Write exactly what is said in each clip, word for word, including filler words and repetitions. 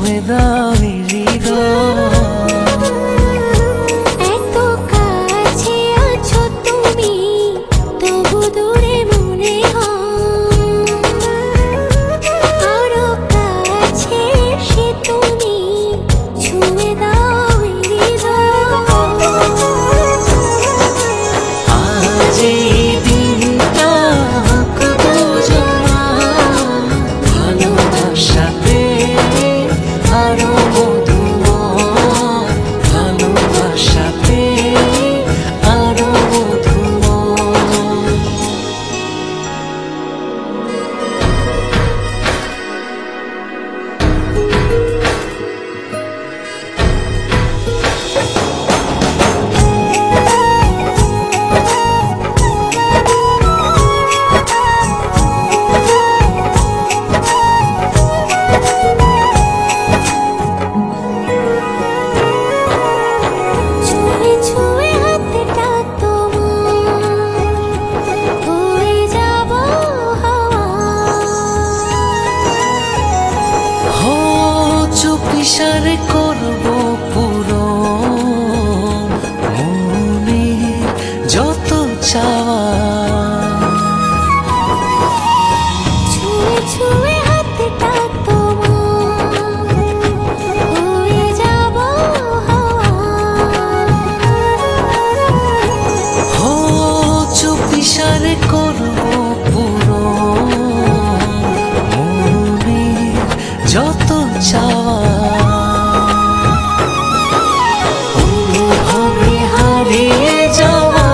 ছুঁয়ে দাও হৃদয়। এত কাছে আছো তুমি, তবু দূরে মনে হয়। আরো কাছে এসে তুমি ছুঁয়ে দাও হৃদয়। আজ এই দিনটা হোক দুজনা ভালোবাসাতে আরো মধুময়, ভালোবাসাতে আরো মধুময়। ছুঁয়ে ছুঁয়ে হাতটা তোমার, হয়ে যাব হাওয়া। হো চুপিসারে করবো পুরো মনে যত চাওয়া। ছুঁয়ে ছুঁয়ে হাতটা তোমার, হয়ে যাব হাওয়া। হো চুপিসারে করবো পুরো মনে যত চাওয়া। অনুভবে হারিয়ে যাওয়া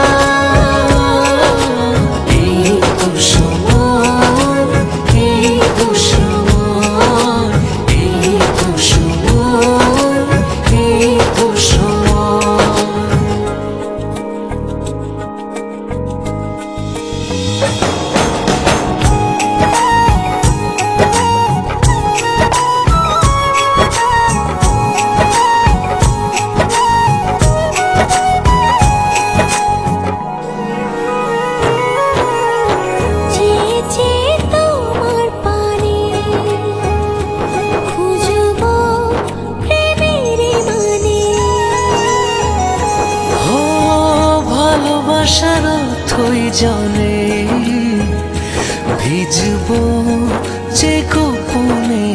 এই তো সময়, এই তো সময়, এই তো সময়, এই তো সময়। চেয়ে চেয়ে তোমার পানে খুঁজবো প্রেমের মানে। ও ভালোবাসার অথই জলে ভিজবো যে গোপনে।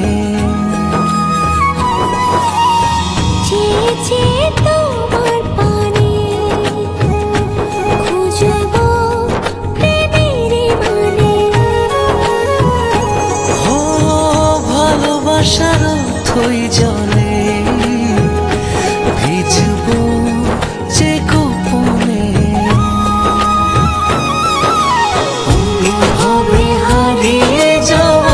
চেয়ে চেয়ে তোমার পানে খুঁজবো প্রেমের মানে। ও ভালোবাসার অথই জলে ভিজবো যে গোপনে। অনুভবে হারিয়ে যাওয়া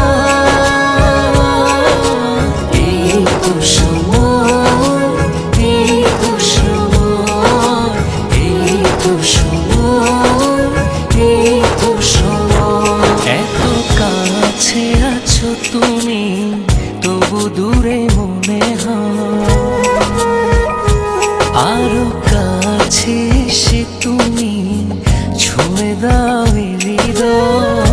এই তো সময়, এই তো সময়, এই তো সময়, এই তো সময়। এত কাছে আছো তুমি, তবু দূরে মনে হয়। আরো কাছে এসে তুমি ছুঁয়ে দাও হৃদয়।